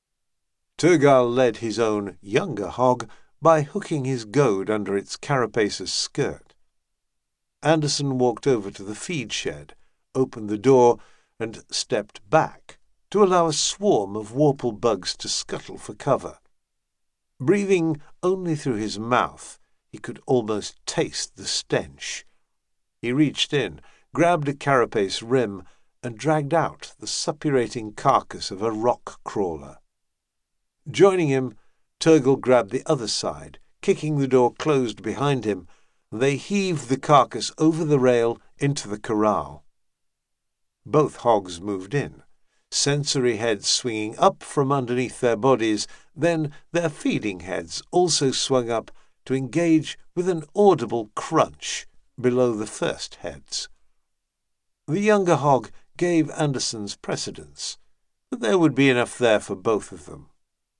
Turgal led his own younger hog by hooking his goad under its carapace's skirt. Anderson walked over to the feed shed, opened the door, and stepped back to allow a swarm of warple bugs to scuttle for cover. Breathing only through his mouth, he could almost taste the stench. He reached in, grabbed a carapace rim, and dragged out the suppurating carcass of a rock crawler. Joining him, Turgle grabbed the other side, kicking the door closed behind him. They heaved the carcass over the rail into the corral. Both hogs moved in, sensory heads swinging up from underneath their bodies, then their feeding heads also swung up to engage with an audible crunch below the first heads. The younger hog gave Anderson's precedence, but there would be enough there for both of them.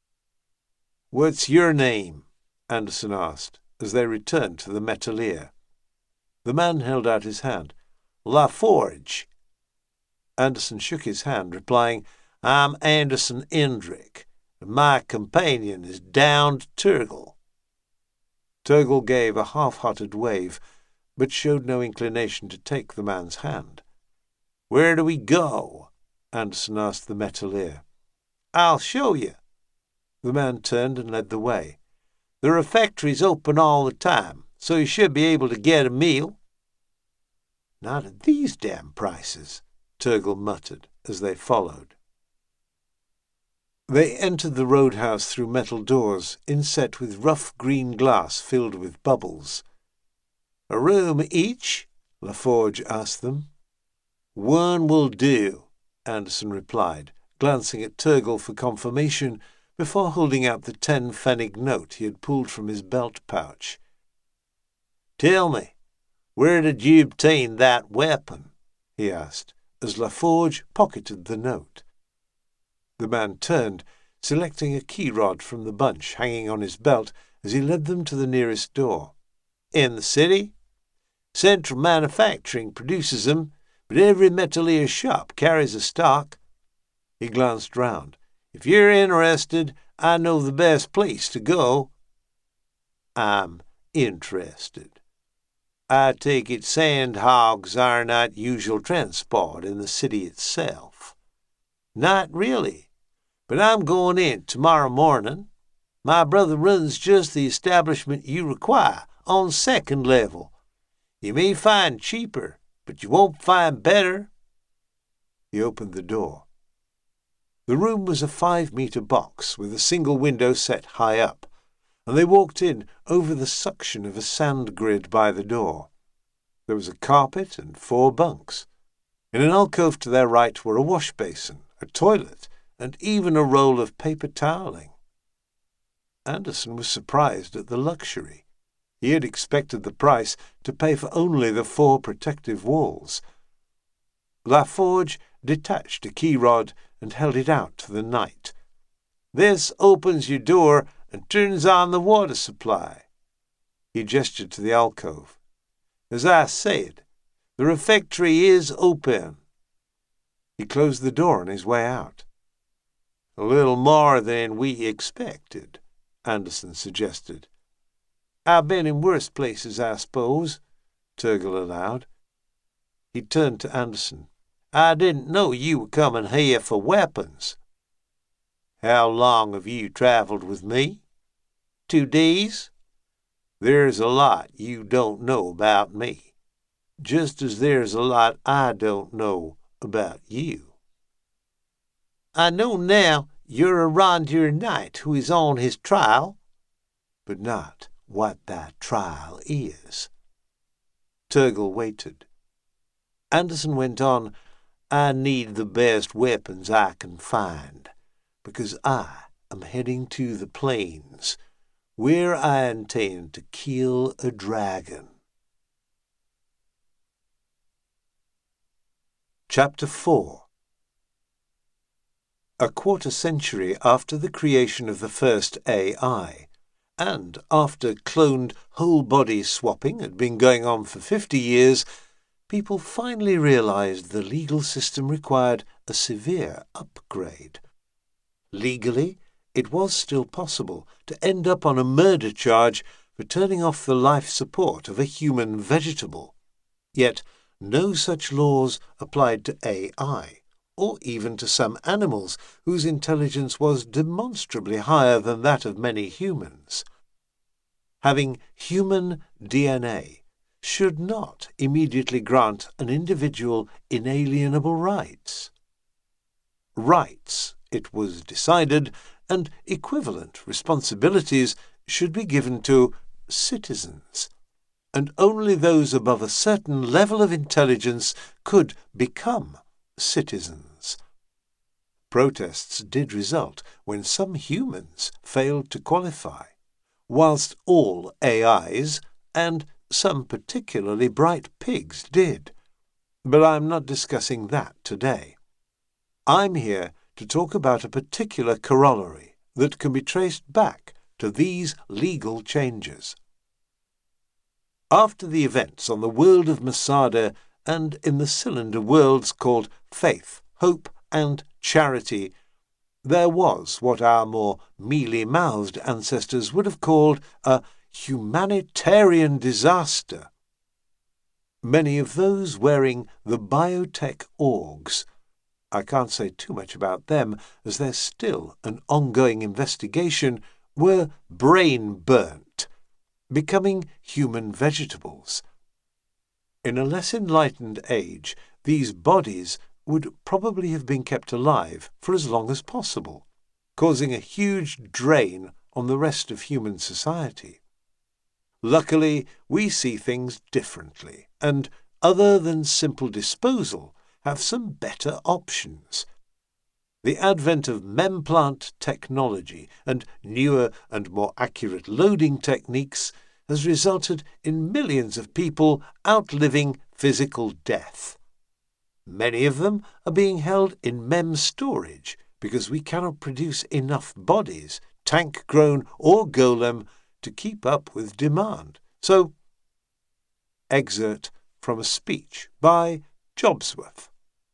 "What's your name?" Anderson asked, as they returned to the metalier. The man held out his hand. "LaForge." Anderson shook his hand, replying, "I'm Anderson Endrick, and my companion is Downed Turgle." Turgle gave a half-hearted wave, but showed no inclination to take the man's hand. "Where do we go?" Anderson asked the metalier. "I'll show you." The man turned and led the way. "There are factories open all the time, so you should be able to get a meal." "Not at these damn prices," Turgle muttered as they followed. They entered the roadhouse through metal doors, inset with rough green glass filled with bubbles. "A room each?" LaForge asked them. "One will do," Anderson replied, glancing at Turgle for confirmation before holding out the 10 pfennig note he had pulled from his belt pouch. "Tell me, where did you obtain that weapon?" he asked, as LaForge pocketed the note. The man turned, selecting a key rod from the bunch hanging on his belt as he led them to the nearest door. "In the city? Central Manufacturing produces them, but every metallier shop carries a stock." He glanced round. "If you're interested, I know the best place to go." "I'm interested. I take it sand hogs are not usual transport in the city itself." "Not really, but I'm going in tomorrow morning. My brother runs just the establishment you require, on second level. You may find cheaper, but you won't find better." He opened the door. The room was a 5-meter box with a single window set high up, and they walked in over the suction of a sand grid by the door. There was a carpet and 4 bunks. In an alcove to their right were a wash basin, a toilet, and even a roll of paper toweling. Anderson was surprised at the luxury. He had expected the price to pay for only the 4 protective walls. LaForge detached a key rod and held it out to the knight. "This opens your door and turns on the water supply." He gestured to the alcove. "As I said, the refectory is open." He closed the door on his way out. "A little more than we expected," Anderson suggested. "I've been in worse places, I suppose," Turgle allowed. He turned to Anderson. "I didn't know you were coming here for weapons." "How long have you travelled with me?" 2 days. There's a lot you don't know about me, just as there's a lot I don't know about you." "I know now you're a Rondure knight who is on his trial." "But not what that trial is." Turgle waited. Anderson went on, "I need the best weapons I can find, because I am heading to the plains, where I intend to kill a dragon." Chapter 4. A quarter century after the creation of the first AI, and after cloned whole-body swapping had been going on for 50 years, people finally realized the legal system required a severe upgrade. Legally, it was still possible to end up on a murder charge for turning off the life support of a human vegetable. Yet no such laws applied to AI, or even to some animals whose intelligence was demonstrably higher than that of many humans. Having human DNA should not immediately grant an individual inalienable rights. Rights, it was decided, and equivalent responsibilities should be given to citizens, and only those above a certain level of intelligence could become citizens. Protests did result when some humans failed to qualify, whilst all AIs and some particularly bright pigs did. But I'm not discussing that today. I'm here to talk about a particular corollary that can be traced back to these legal changes. After the events on the world of Masada and in the cylinder worlds called Faith, Hope, and Charity, there was what our more mealy-mouthed ancestors would have called a humanitarian disaster. Many of those wearing the biotech orgs, I can't say too much about them as there's still an ongoing investigation, were brain-burnt, becoming human vegetables. In a less enlightened age, these bodies would probably have been kept alive for as long as possible, causing a huge drain on the rest of human society. Luckily, we see things differently, and, other than simple disposal, have some better options. The advent of memplant technology and newer and more accurate loading techniques has resulted in millions of people outliving physical death. Many of them are being held in mem storage because we cannot produce enough bodies, tank-grown or golem, to keep up with demand. So, excerpt from a speech by Jobsworth.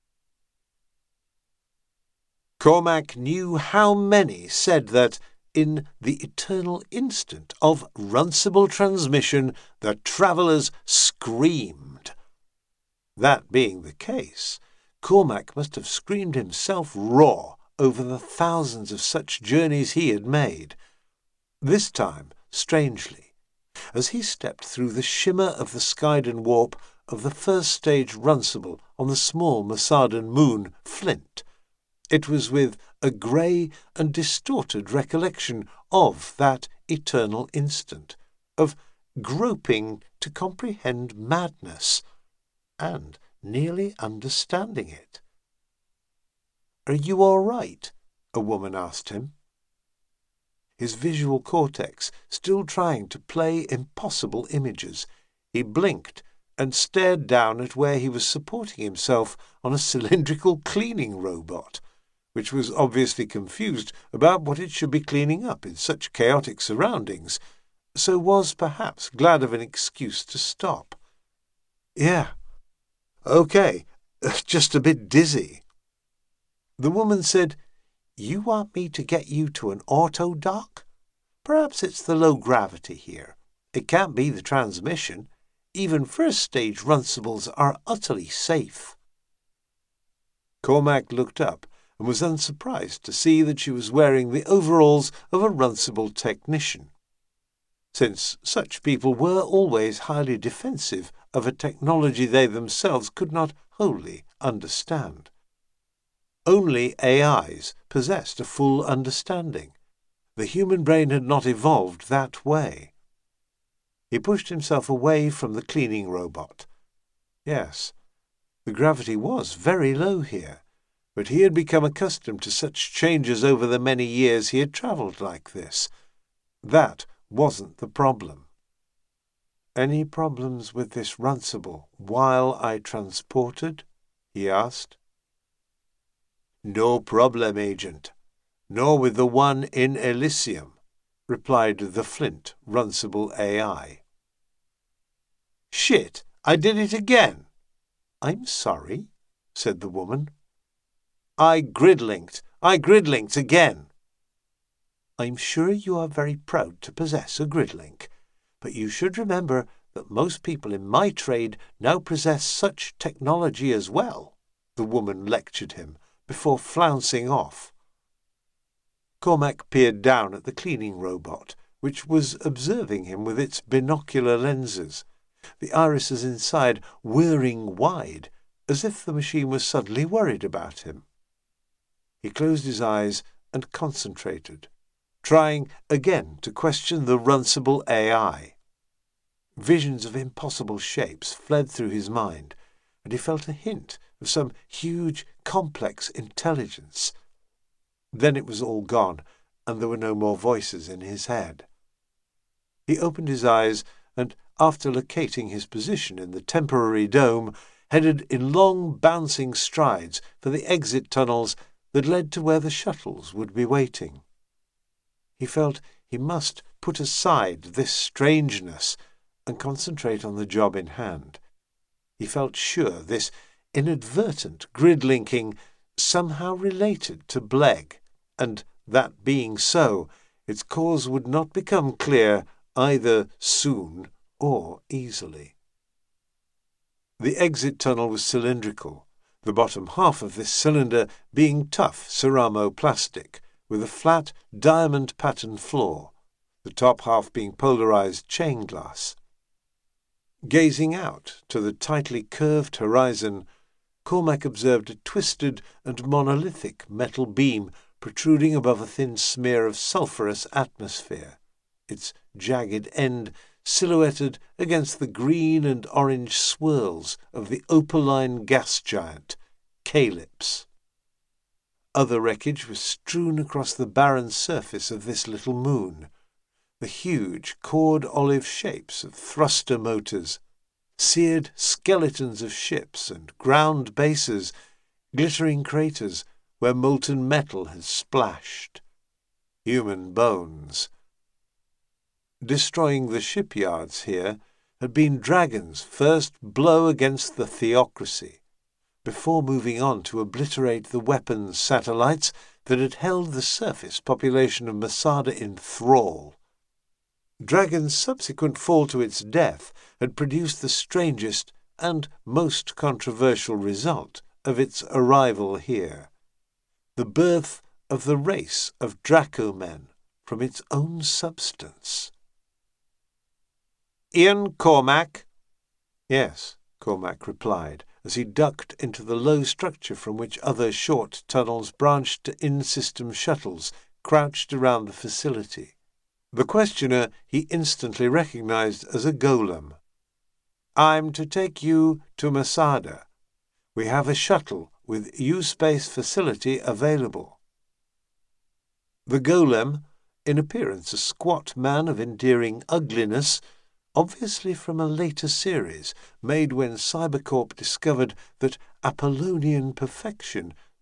Cormac knew how many said that, in the eternal instant of Runcible transmission, the travellers screamed. That being the case, Cormac must have screamed himself raw over the thousands of such journeys he had made. This time, strangely, as he stepped through the shimmer of the Skyden warp of the first stage Runcible on the small Masadan moon, Flint, it was with a grey and distorted recollection of that eternal instant, of groping to comprehend madness, and nearly understanding it. "Are you all right?" a woman asked him. His visual cortex still trying to play impossible images, he blinked and stared down at where he was supporting himself on a cylindrical cleaning robot, which was obviously confused about what it should be cleaning up in such chaotic surroundings, so was perhaps glad of an excuse to stop. "Yeah, okay, just a bit dizzy." The woman said, "You want me to get you to an auto dock? Perhaps it's the low gravity here. It can't be the transmission. Even first-stage Runcibles are utterly safe." Cormac looked up and was unsurprised to see that she was wearing the overalls of a Runcible technician, since such people were always highly defensive of a technology they themselves could not wholly understand. Only AIs possessed a full understanding. The human brain had not evolved that way. He pushed himself away from the cleaning robot. Yes, the gravity was very low here, but he had become accustomed to such changes over the many years he had travelled like this. That wasn't the problem. "Any problems with this Runcible while I transported?" he asked. "No problem, Agent. Nor with the one in Elysium," replied the Flint Runcible AI. "Shit, I did it again." "I'm sorry," said the woman. I grid-linked again." "I'm sure you are very proud to possess a grid-link, but you should remember that most people in my trade now possess such technology as well," the woman lectured him, before flouncing off. Cormac peered down at the cleaning robot, which was observing him with its binocular lenses, the irises inside whirring wide, as if the machine was suddenly worried about him. He closed his eyes and concentrated, trying again to question the Runcible AI. Visions of impossible shapes fled through his mind, and he felt a hint of some huge, complex intelligence. Then it was all gone, and there were no more voices in his head. He opened his eyes and, after locating his position in the temporary dome, headed in long bouncing strides for the exit tunnels that led to where the shuttles would be waiting. He felt he must put aside this strangeness and concentrate on the job in hand. He felt sure this inadvertent grid-linking somehow related to Bleg, and that being so, its cause would not become clear either soon or easily. The exit tunnel was cylindrical, the bottom half of this cylinder being tough ceramo plastic, with a flat diamond-patterned floor, the top half being polarized chain glass. Gazing out to the tightly curved horizon, Cormac observed a twisted and monolithic metal beam protruding above a thin smear of sulphurous atmosphere, its jagged end silhouetted against the green and orange swirls of the opaline gas giant, Calypso. Other wreckage was strewn across the barren surface of this little moon, the huge cord-olive shapes of thruster motors, seared skeletons of ships and ground bases, glittering craters where molten metal had splashed, human bones. Destroying the shipyards here had been Dragon's first blow against the theocracy, before moving on to obliterate the weapons satellites that had held the surface population of Masada in thrall. Dragon's subsequent fall to its death had produced the strangest and most controversial result of its arrival here, the birth of the race of Dracomen from its own substance. "Ian Cormac?" "Yes," Cormac replied, as he ducked into the low structure from which other short tunnels branched to in-system shuttles crouched around the facility. The questioner he instantly recognized as a golem. "I'm to take you to Masada. We have a shuttle with U-Space facility available." The golem, in appearance a squat man of endearing ugliness, obviously from a later series made when Cybercorp discovered that Apollonian perfection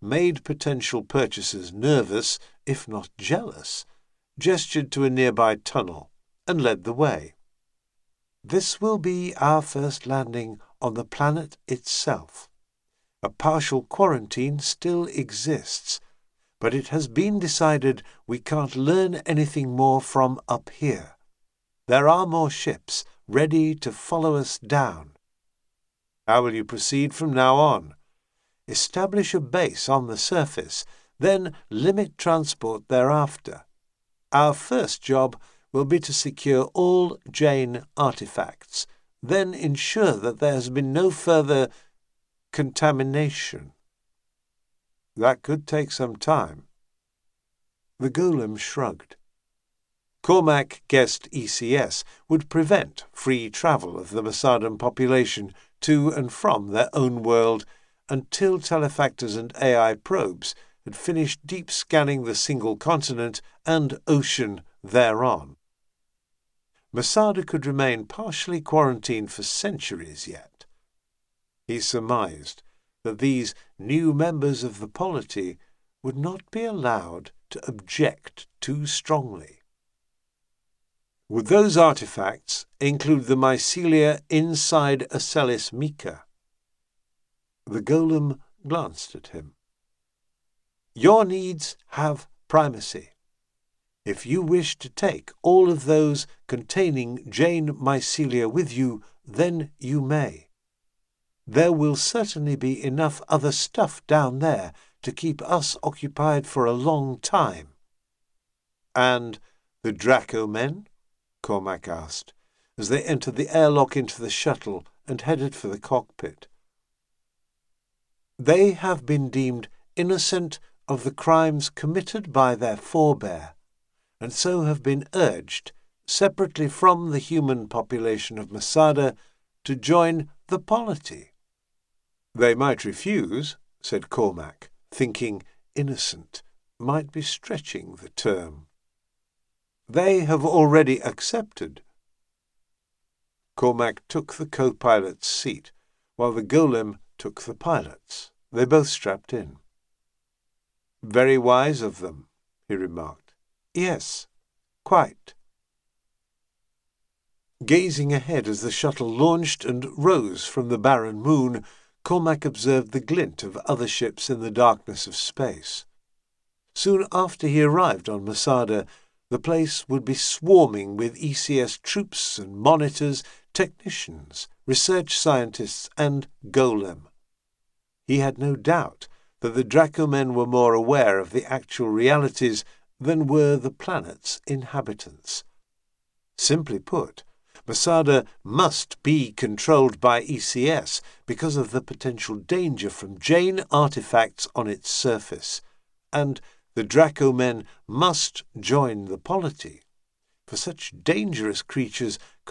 made potential purchasers nervous, if not jealous, gestured to a nearby tunnel and led the way. This will be our first landing on the planet itself. A partial quarantine still exists, but it has been decided we can't learn anything more from up here. There are more ships ready to follow us down. How will you proceed from now on? Establish a base on the surface, then limit transport thereafter. Our first job will be to secure all Jane artifacts, then ensure that there has been no further contamination. That could take some time. The golem shrugged. Cormac guessed ECS would prevent free travel of the Masadan population to and from their own world until telefactors and AI probes had finished deep scanning the single continent and ocean thereon. Masada could remain partially quarantined for centuries yet. He surmised that these new members of the polity would not be allowed to object too strongly. Would those artifacts include the mycelia inside Acellis mica? The golem glanced at him. Your needs have primacy. If you wish to take all of those containing Jane mycelia with you, then you may. There will certainly be enough other stuff down there to keep us occupied for a long time. And the Draco men? Cormac asked, as they entered the airlock into the shuttle and headed for the cockpit. They have been deemed innocent of the crimes committed by their forebear, and so have been urged, separately from the human population of Masada, to join the polity. They might refuse, said Cormac, thinking innocent might be stretching the term. They have already accepted. Cormac took the co-pilot's seat, while the golem took the pilot's. They both strapped in. Very wise of them, he remarked. Yes, quite. Gazing ahead as the shuttle launched and rose from the barren moon, Cormac observed the glint of other ships in the darkness of space. Soon after he arrived on Masada, the place would be swarming with ECS troops and monitors, technicians, research scientists, and golem. He had no doubt that the Draco men were more aware of the actual realities than were the planet's inhabitants. Simply put, Masada must be controlled by ECS because of the potential danger from Jane artifacts on its surface, and the Draco men must join the polity, for such dangerous creatures